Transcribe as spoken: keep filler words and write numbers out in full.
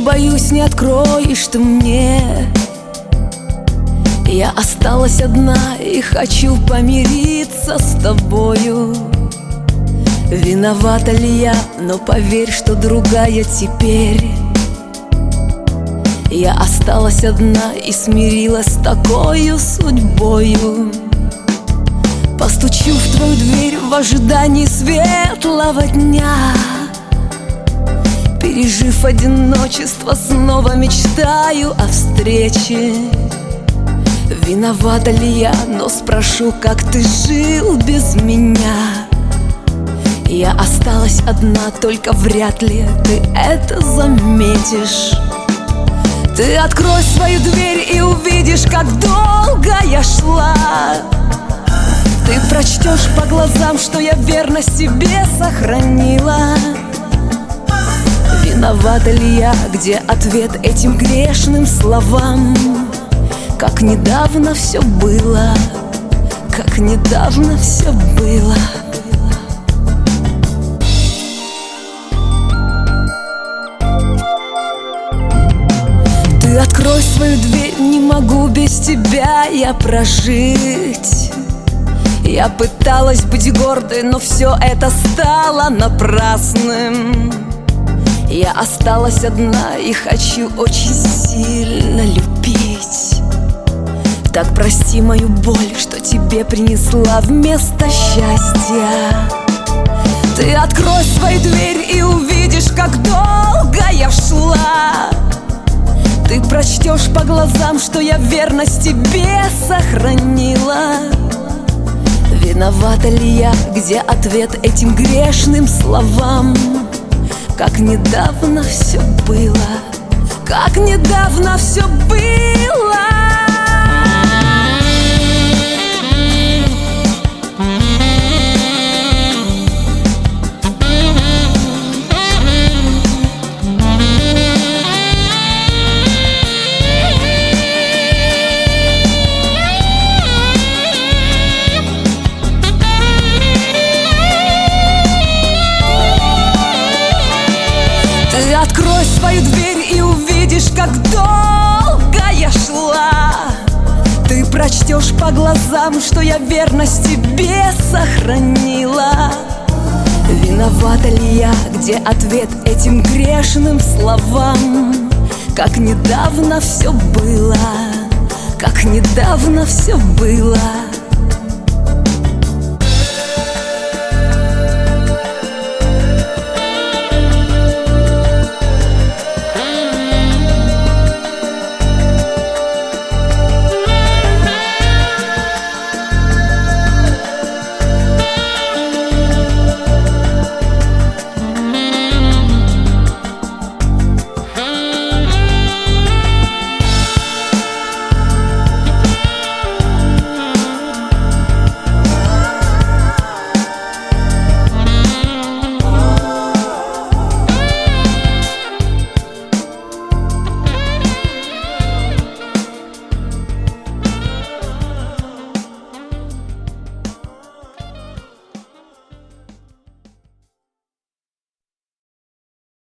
боюсь, не откроешь ты мне. Я осталась одна и хочу помириться с тобою. Виновата ли я, но поверь, что другая теперь. Я осталась одна и смирилась с такою судьбою. Постучу в твою дверь в ожидании светлого дня. Пережив одиночество, снова мечтаю о встрече. Виновата ли я, но спрошу, как ты жил без меня. Я осталась одна, только вряд ли ты это заметишь. Ты открой свою дверь и увидишь, как долго я шла. Ты прочтешь по глазам, что я верность тебе сохранила. Виновата ли я, где ответ этим грешным словам? Как недавно все было, как недавно все было. Ты открой свою дверь, не могу без тебя я прожить. Я пыталась быть гордой, но все это стало напрасным. Я осталась одна и хочу очень сильно любить. Так прости мою боль, что тебе принесла вместо счастья. Ты открой свою дверь и увидишь, как долго я шла. Ты прочтешь по глазам, что я верность тебе сохранила. Виновата ли я, где ответ этим грешным словам? Как недавно все было, как недавно все было. Ты открой свою дверь и увидишь, как долго я шла. Ты прочтешь по глазам, что я верность тебе сохранила. Виновата ли я, где ответ этим грешным словам? Как недавно все было, как недавно все было.